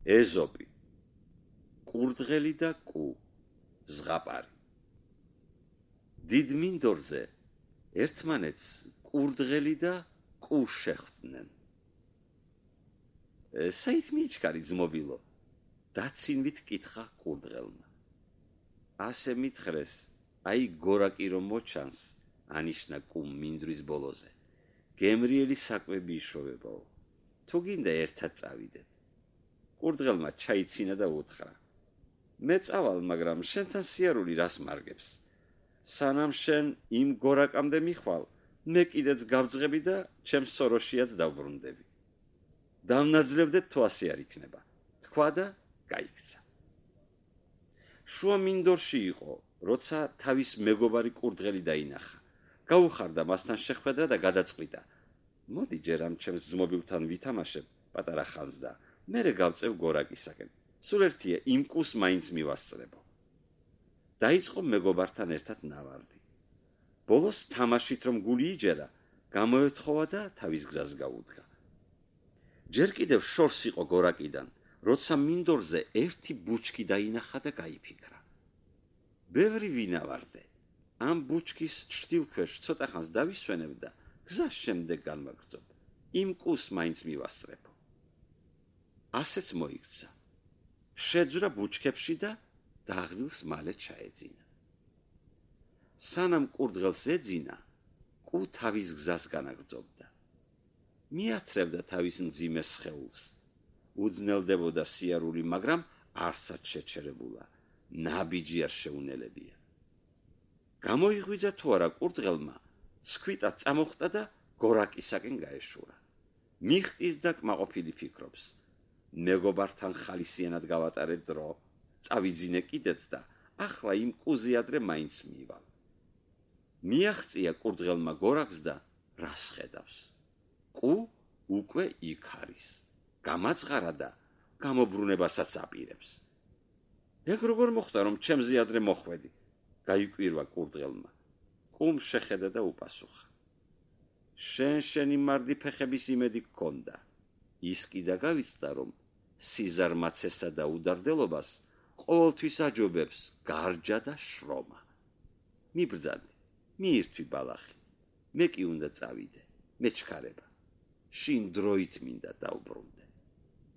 ეზოპი, კურდღელი და კუ, ზღაპარი. დიდ მინდორზე ერთმანეთს კურდღელი და კუ შეხვდნენ. საით მიჩქარი ძმობილო? დაცინვით კითხა კურდღელმა. ასე მითხრეს, აი გორაკი რომ მოჩანს, ანიშნა კუმ მინდვრის ბოლოზე. გემრიელი საკვები იშოვებაო. თუ გინდა ერთად წავიდეთ. კურდღელმა ჩაიცინა და უთხრა. მე წავალ, მაგრამ შენთან სიარული რას მარგებს? სანამ შენ იმ გორაკამდე მიხვალ, მე კიდეც გავძღები და ჩემს სოროშიაც დავბრუნდები. დამნაძლევდეთ თუ ასე არ იქნება, თქვა და გაიქცა. შუა მინდორში იყო, როცა თავის მეგობარი კურდღელი დაინახა. გაუხარდა მასთან შეხვედრა და გადაწყვიტა. მოდი ჯერ ამ ჩემს ძმობილთან ვითამაშებ პატარა ხანს და მერე გავწევ გორაკისაკენ. სულ ერთია იმ კუს მაინც მივასწრებო. დაიწყო მეგობართან ერთად ნავარდი. ბოლოს თამაშით რომ გული იჯერა, გამოეთხოვა და თავის გზას გაუდგა. ჯერ კიდევ შორს იყო გორაკიდან, როცა მინდორზე ერთი ბუჩქი დაინახა და გაიფიქრა. ბევრი ვინავარდე. ამ ბუჩქის ჭრდილქვეშ ცოტა ხანს დავისვენებ და გზას შემდეგ განვაგრძობ. იმ კუს მაინც მივასწრებო. ასეც მოიქცა. შეძვრა ბუჩქებში და დაღლილს მალე ჩაეძინა. სანამ კურდღელს ეძინა, კუ თავის გზას განაგრძობდა. მიათრევდა თავის მძიმე სხეულს. უძნელდებოდა სიარული, მაგრამ არცად შეჩერებულა. ნაბიჯი არ შეუნელებია. გამოიღვიძა თუ არა კურდღელმა, სქვიტად წამოხტა და გორაკისაკენ გაეშურა. მიხტის და კმაყოფილი ფიქრობს. მეგობართან ხალისიანად გავატარე დრო, წავიძინე კიდეც და ახლა იმ კუზე ადრე მაინც მივალ. მიაღწია კურდღელმა გორაკს და რას ხედავს? კუ უკვე იქ არის. გამაწყარა და გამობრუნებასაც აპირებს. ეგ როგორ მოხდა რომ ჩემზე ადრე მოხვედი? გაიკვირვა კურდღელმა. კუმ შეხედა და უპასუხა. შენი მარდი ფეხების იმედი გქონდა. ის კი დაგავიწყდა რომ სიზარმაცესა და უდარდელობას ყოველთვის აჯობებს გარჯა და შრომა. მიბრძანდი, მიირთვი ბალახი. მე კი უნდა წავიდე, მეჩქარება. შინ დროით მინდა დავბრუნდე.